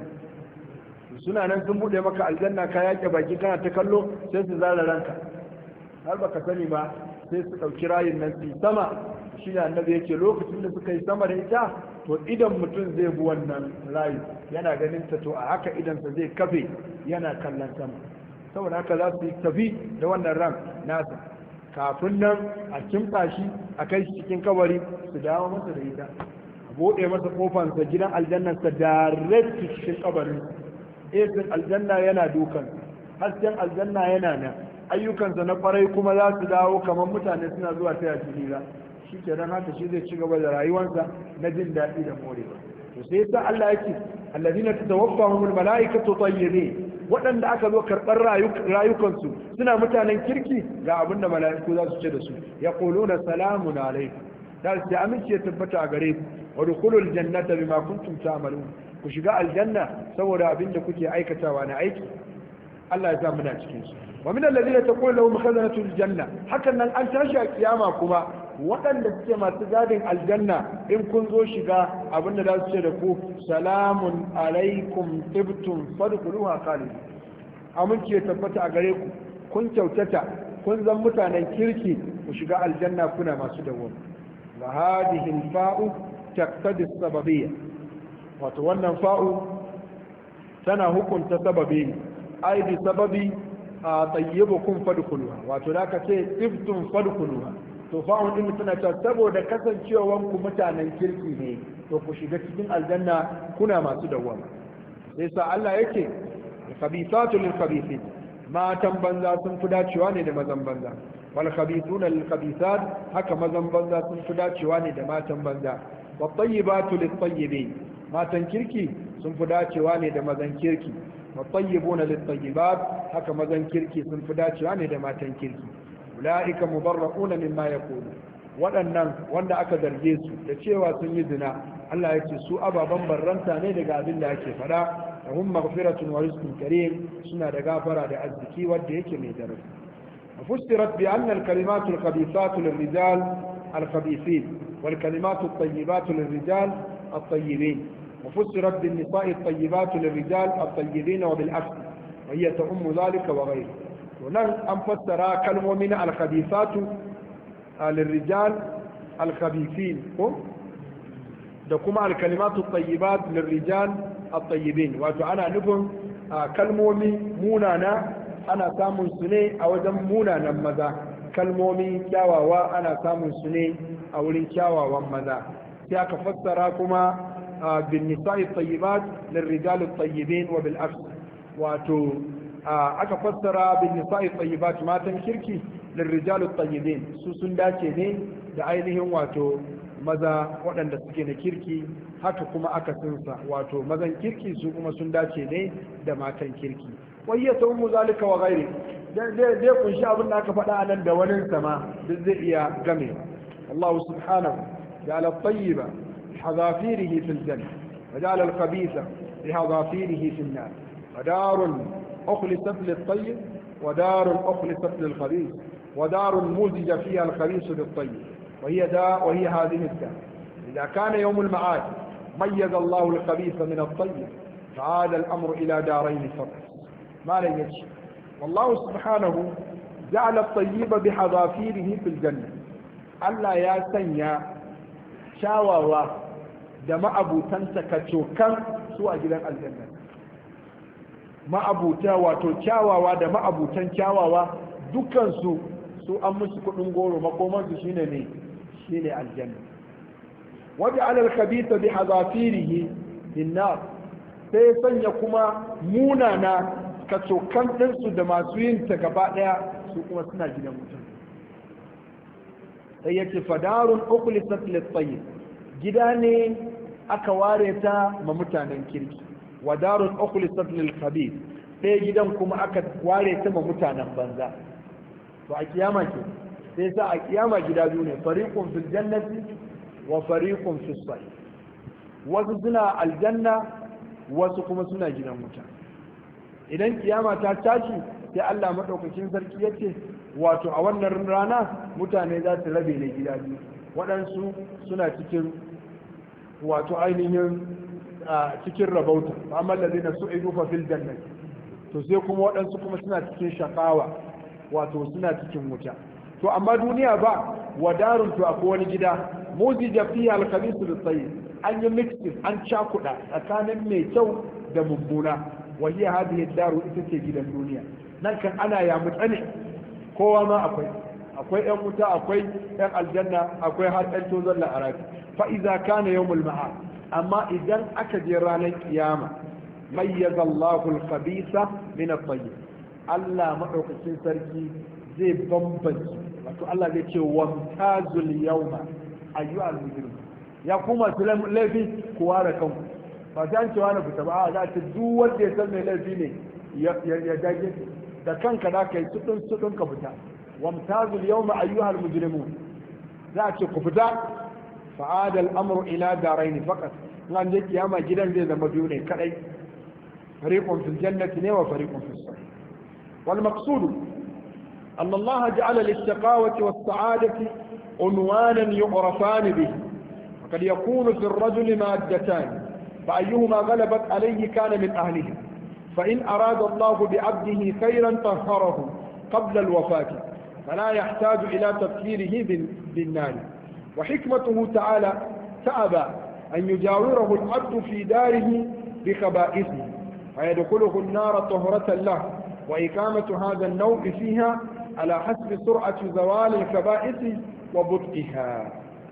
suna nan sun bude maka aljanna ka yake baki kana ta kallo sai su zara ranka har baka sani ba sai su dauki rayin nan su sama shi ne annabi yake lokacin da suka yi sama da ita to idan mutum zai bi wannan rayi yana ganin ta to a haka idansa zai kafe yana kallon sama saboda haka za su yi tafi da wannan ran nasa kafin nan a kimta shi a kai shi cikin kabari su dawo masa da ita a buɗe masa kofansa gidan aljannarsa direct cikin kabarin esin aljanna yana dukan hasken aljanna yana nan ayyukansa na kwarai kuma za su dawo kamar mutane suna zuwa ta yaci hira shi ke nan haka shi zai ci gaba da rayuwarsa na jin daɗi da morewa to sai yasa Allah yake alladina tatawaffahumul mala'ikatu tayyibin waɗanda aka zo karɓar rayukansu suna mutanen kirki ga abin da mala'iku za su ce da su ya ƙolo na salamun alaikum da su ce aminci ya tabbata a gare ku wa dukulul jannata bima kuntum ta'malun ku shiga aljanna saboda abin da kuke aikatawa na aiki Allah ya sa muna cikin su wa min alladhina taqulu lahum khazanatul janna hakan nan an tashi a kiyama kuma waɗanda suke masu gadin aljanna in kun zo shiga abinda za su ce da ku salamun alaikum tibtum fadkhuluha khalidin aminci ya tabbata a gare ku kun kyautata kun zan mutanen kirki ku shiga aljanna kuna masu dawo wa hadhihi al-fa'u taqtadi as-sababiyya wato wannan fa'u tana hukunta sababi ai bi sababi tayyibukum fadkhuluha wato da ka ce tibtum fadkhuluha to fa'un din suna cewa saboda kasancewan ku mutanen kirki ne to ku shiga cikin aljanna kuna masu dawwama sai sa Allah yake khabithatu lil khabithin matan banza sun fi dacewa ne da mazan banza wal khabithuna lil khabithat haka mazan banza sun fi dacewa ne da matan banza wat tayyibatu lit tayyibin matan kirki sun fi dacewa ne da mazan kirki wat tayyibuna lit tayyibat haka mazan kirki sun fi dacewa ne da matan kirki ula'ika mubarra'una mimma yaqulu waɗannan wanda aka zarge su da cewa sun yi zina Allah ya ce su ababan barranta ne daga abin da ake fada lahum maghfiratun wa rizqun karim suna da gafara da arziki wanda yake mai daraja fustirat bi anna al-kalimatu al-khabithatu lil-rijal al-khabithin wal-kalimatu at-tayyibatu lil-rijal at-tayyibin وفسرت بالنساء الطيبات للرجال الطيبين وبالعكس وهي تؤم ذلك وغيره ونن أن فسر كلمة من الخبيثات للرجال الخبيثين da kuma alkalimatu tayyibat lirrijal at-tayyibin wato ana nufin kalmomi munana ana samun su ne a wajen munanan maza kalmomi kyawawa ana samun su ne a wurin kyawawan maza sai aka fassara kuma bin nisa'i tayyibat lirrijal at-tayyibin wa bil aks wato aka fassara bin nisa'i tayyibat matan kirki lirrijal at-tayyibin su sun dace ne da ainihin wato maza waɗanda suke na kirki haka kuma aka sinsa wato mazan kirki su kuma sun dace ne da matan kirki wayya ta umu zalika wa gairi dai kunshi abin da aka faɗa a nan da wani sama duk zai iya game Allah subhanahu ja'ala at-tayyiba hadafirihi fil janna wa ja'ala al-khabitha bi hadafirihi fil nar wa darun ukhlisat lit-tayyib wa darun ukhlisat lil-khabith wa darun muzija fiha al-khabith lit-tayyib وهي دا وهي هذه الدار إذا كان يوم المعاد ميز الله الخبيث من الطيب فعاد الأمر إلى دارين فقط ما لا يجي والله سبحانه جعل الطيب بحذافيره في الجنة ألا يا سنيا شاووا دم أبو تنسك توكا سوى جلال الجنة ما أبو تاوى توكاوا دم أبو تنكاوا دكان سو su an musu kudin goro makomansu shine ne shine aljanna waje alal khabitha bi hadafirihi innar sai sanya kuma munana kacokan ɗinsu da masu yin ta gaba ɗaya su kuma suna gidan mutum sai yace fadarun ukhlisat lit-tayyib gida ne aka ware ta ma mutanen kirki wa darun ukhlisat lil-khabith sai gidan kuma aka ware ta ma mutanen banza to a kiyama ke sai sa a kiyama gida biyu ne fariqun fil jannati wa fariqun fis sa'ir wasu suna aljanna wasu kuma suna gidan wuta idan kiyama ta tashi sai Allah madaukakin sarki yace wato a wannan rana mutane za su rabe ne gida biyu waɗansu suna cikin wato ainihin cikin rabauta amma allazina su'idu fa fil jannati to sai kuma waɗansu kuma suna cikin shaqawa wato suna cikin wuta to amma duniya ba wadarun to akwai wani gida muzija fiha al-khabith lit-tayyib an yi mixing an cakuda tsakanin mai kyau da mummuna wa hiya hadhihi ad-daru ita ce gidan duniya nan kan ana ya mutsane kowa ma akwai akwai yan wuta akwai yan aljanna akwai har ɗan tozon la'arabi fa idza kana yawmul ma'ad amma idan aka je ranar kiyama mayyaza Allahu al-khabitha min at-tayyib Allah maɗaukacin sarki zai bambanci wato Allah zai ce wamtazul yawma ayyuhal mujrim ya kuma su laifi ku ware kanku ba ta an cewa na fita ba a za ta duk wanda ya san mai laifi ne ya dage da kanka da kai sudun sudun ka fita wamtazul yawma ayyuhal mujrimun za a ce ku fita fa'ada al-amru ila daraini faqat nan je kiyama gidan zai zama biyu ne kadai fariqun fil jannati ne wa fariqun fis sa'ir والمقصود أن الله جعل للشقاوة والسعادة عنوانا يعرفان به وقد يكون في الرجل مادتان فأيهما غلبت عليه كان من أهله فإن أراد الله بعبده خيرا طهره قبل الوفاة فلا يحتاج إلى تطهيره بالنار وحكمته تعالى تأبى أن يجاوره العبد في داره بخبائثه فيدخله النار طهرة له وإقامة هذا النوع فيها على حسب سرعة زوال الكبائس وبطئها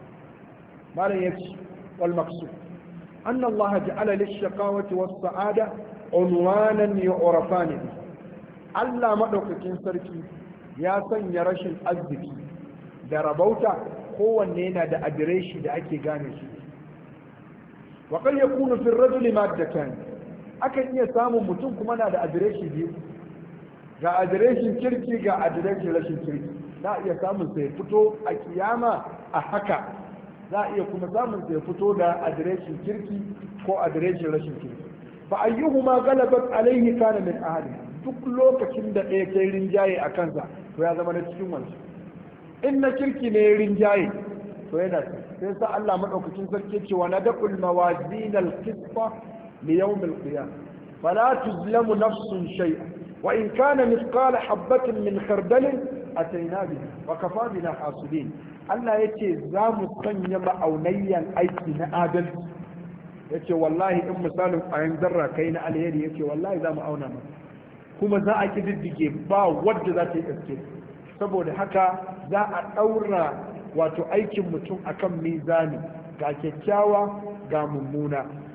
ما لا يكشف والمقصود أن الله جعل للشقاوة والسعادة عنوانا يعرفان به Allah maɗaukakin sarki ya sanya rashin arziki da rabauta kowanne yana da adireshi da ake gane shi wa qad yakunu fi ar-rajuli maddatan akan iya samun mutum kuma na da adireshi biyu ga adireshin kirki ga adireshin rashin kirki za a iya samun sai fito a kiyama a haka za a iya kuma samun sai fito da adireshin kirki ko adireshin rashin kirki fa ayyuhuma galabat alayhi kana min ahli duk lokacin da ɗaya kai rinjaye a kansa to ya zama na cikin wancan in na kirki ne rinjaye to yana sai sa Allah madaukakin sarki ce wa nadqul mawazin al-qisṭa li yawm al-qiyamah fala tuzlamu nafsun shay'a wa in kana mithqala habatin min khardalin atayna biha wa kafa bina hasibin Allah yace za mu sanya ma'aunayyan aiki na adalci yace wallahi in misalin ayin zarra kai na alheri yace wallahi za mu auna maka kuma za a kididdige ba wadda za ta yi gaske saboda haka za a ɗaura wato aikin mutum akan mizani ga kyakkyawa ga mummuna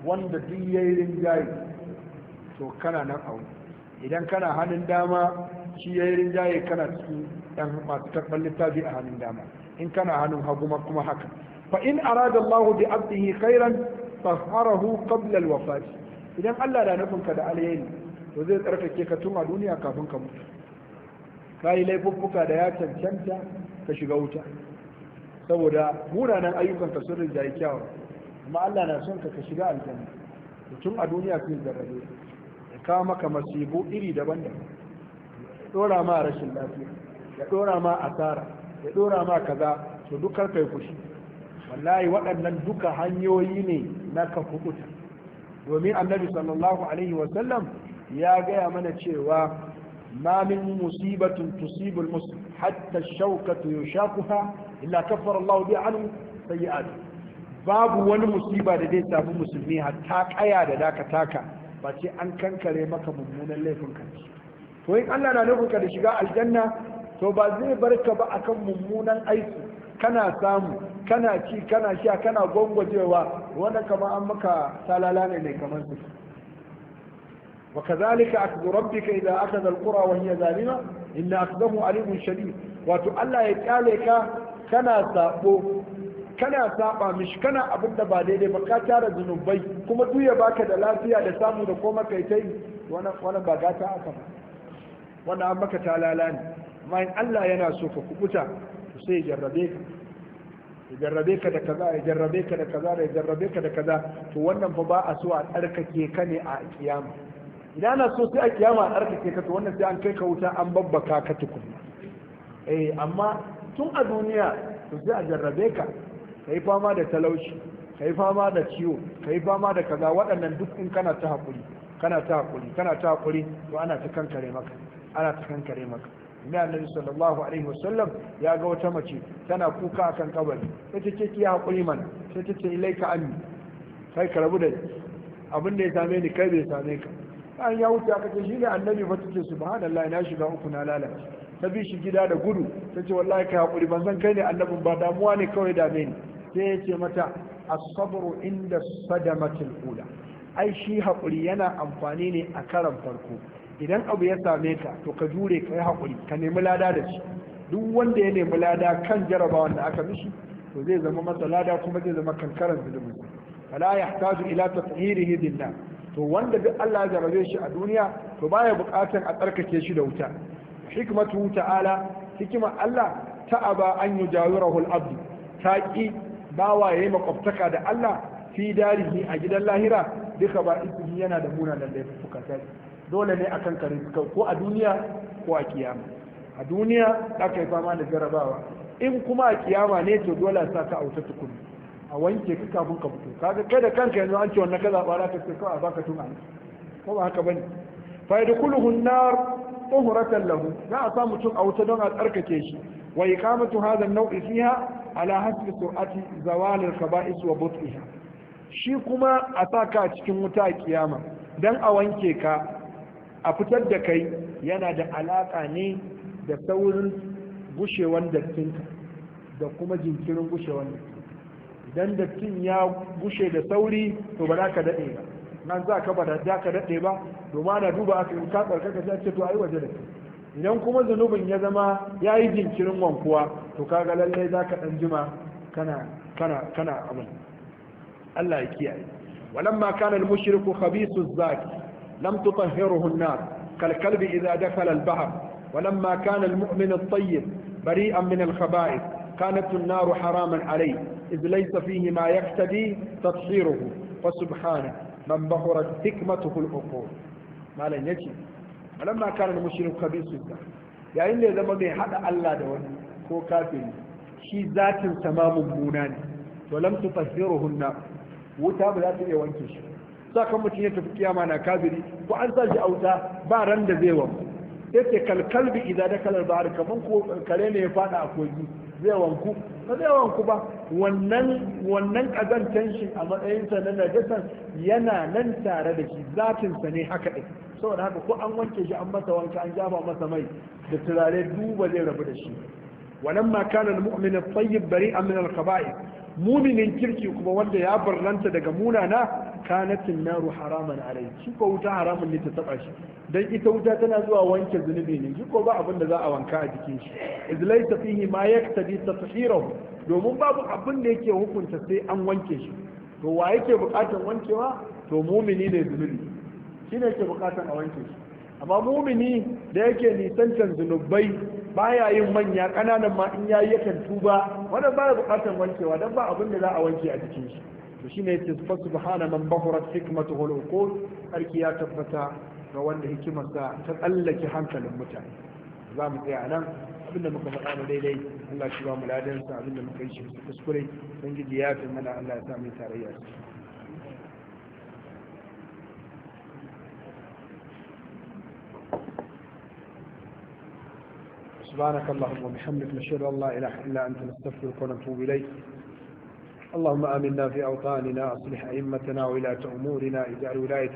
wanda duk yayi rinjaye to kana nan a wuri idan kana hannun dama shi yayi rinjaye kana cikin ɗan masu karɓar littafi a hannun dama in kana hannun hagu kuma haka fa in arada Allah bi abdihi khairan taharahu qabla al-wafat idan Allah da nufin ka da alheri to zai tsarkake ka tun a duniya kafin ka mutu kai laifuffuka da ya cancanta ka shiga wuta saboda munanan ayyukan ka sun rinjaye kyawawa amma Allah na son ka ka shiga aljanna tun a duniya sai zarrabe ya kawo maka masibu iri daban-daban ya dora ma rashin lafiya ya dora ma asara ya dora ma kaza to dukkan kai fushi wallahi waɗannan duka hanyoyi ne na ka kukuta domin annabi sallallahu alaihi wasallam ya gaya mana cewa ma min musibatin tusibul muslim hatta shaukatu yushakuha illa kaffara Allah bi anhu sayyi'at babu wani musiba da zai samu musulmi hatta kaya da daka taka ba ce an kankare maka mummunan laifin ka to in Allah na nufin ka da shiga aljanna to ba zai barka ba akan mummunan aiki kana samu kana ci kana sha kana gwangwajewa wanda kama an maka talala ne mai kamar su wa kazalika akhdhu rabbika idza akhadha alqura wa hiya zalima inna akhdahu alimun shadid wato Allah ya kyale ka kana sabo kana saba mishi kana abin da ba daidai ba ka tara zunubai kuma duk ya baka da lafiya da samu da koma kai tai wannan wannan ba gata aka ba wannan an maka talala ne amma in Allah yana so ka kubuta sai ya jarrabe ka ya jarrabe ka da kaza ya jarrabe ka da kaza ya jarrabe ka da kaza to wannan fa ba a so a tsarkake ka ne a kiyama idan ana so sai a kiyama a tsarkake ka to wannan sai an kai ka wuta an babbaka ka tukunna eh amma tun a duniya to sai a jarrabe ka kai fama da talauci kai fama da ciwo kai fama da kaza waɗannan duk in kana ta hakuri kana ta hakuri kana ta hakuri to ana ta kankare maka ana ta kankare maka ina annabi sallallahu alaihi wasallam ya ga wata mace tana kuka akan kabari sai ta ce ki hakuri mana sai ta ce ilaika anni kai ka rabu da abin da ya same ni kai bai same ka an ya wuce aka ce shine annabi fa tace subhanallahi na shiga uku na lalace ta bi shi gida da gudu ta ce wallahi kai hakuri ban san kai ne annabin ba damuwa ne kawai dame ni sai ya ce mata as-sabru inda sadamatil ula ai shi hakuri yana amfani ne a karan farko idan abu ya same ka to ka jure ka yi haƙuri ka nemi lada da shi duk wanda ya nemi lada kan jarabawan da aka mishi to zai zama masa lada kuma zai zama kankaran zulumi fala yahtaju ila tathhirihi billah to wanda duk Allah ya jarabe shi a duniya to baya buƙatar a tsarkake shi da wuta hikmatu ta'ala hikima Allah ta'aba an yujawirahu al-abd taqi bawa yayi makwabtaka da Allah fi darihi a gidan lahira duka ba ismi yana da munanan laifuka ta dole ne akan kare ko a duniya ko a kiyama a duniya aka yi fama da jarabawa in kuma a kiyama ne to dole sa ka auta tukuni a wanke ka kafin ka fito kaga kai da kanka yanzu an ce wannan ka zaba ka ce kawai a baka tun an ko ba haka bane fa yadkhuluhu an-nar tuhuratan lahu za a sa mutum a wuta don a tsarkake shi wa iqamatu hadha an-naw'i fiha ala hasbi sur'ati zawal al-khaba'is wa but'iha shi kuma a sa ka cikin wuta a kiyama dan a wanke ka a fitar da kai yana da alaƙa ne da saurin gushewan dattinka da kuma jinkirin gushewan dattin idan dattin ya gushe da sauri to ba za ka daɗe ba nan za ka ba da za ka daɗe ba domin ana duba aka yi ka tsarkaka sai ce to ai waje da idan kuma zunubin ya zama ya yi jinkirin wankuwa to kaga lallai za ka ɗan jima kana kana kana abin Allah ya kiyaye walamma kana al-mushriku khabithu zaki لم تطهره النار كالكلب إذا دخل البحر ولما كان المؤمن الطيب بريئا من الخبائث كانت النار حراما عليه إذ ليس فيه ما يقتدي تطهيره فسبحانه من بهرت حكمته العقول ما لن يجي ولما كان المشرك خبيث الذات يعني اللي زما mai hada Allah da wani ko kafiri shi zatin tamamun muna ne to lam tutahhiruhu an-nar wuta ba za ta iya wanke shi sakan mutum ya tafi kiyama na kafiri ko an sa shi auta ba ran da zai wanku yace kalkalbi idan da kalar bahar kaman ko kare ne ya fada a kogi zai wanku ba zai wanku ba wannan wannan kazantan shi a matsayin sa na najasan yana nan tare da shi zatin sa ne haka din saboda haka ko an wanke shi an masa wanka an jafa masa mai da turare duba zai rabu da shi walamma kana al-mu'min at-tayyib bari'an min al-khaba'ith muminin kirki kuma wanda ya barranta daga munana kanatin naru haraman alai shi ko wuta haramun ne ta taba shi dan ita wuta tana zuwa wanke zunubi ne shi ko ba abin da za a wanka a jikin shi iz laysa fihi ma yaktabi tathhirahu domin babu abin da yake hukunta sai an wanke shi to wa yake bukatan wankewa to mumini ne zunubi shine yake bukatan a wanke shi amma mumini da yake nisancan zunubai baya yin manya kananan ma in yayi yakan tuba wannan baya bukatan wankewa dan ba abin da za a wanke a jikin shi to shine yace subhana man bahurat hikmatuhu al-uqul sarki ya tabbata ga wanda hikimarsa ta tsallake hankalin mutane za mu tsaya nan abinda muka faɗa na daidai Allah shi ba mu ladansa abinda muka yi shi kuskure ubangiji ya fi mana Allah ya sa mu tarayya سبحانك اللهم وبحمدك نشهد ان لا اله الا انت نستغفرك ونتوب اليك اللهم آمنا في أوطاننا أصلح أئمتنا وولاة أمورنا اجعل ولاية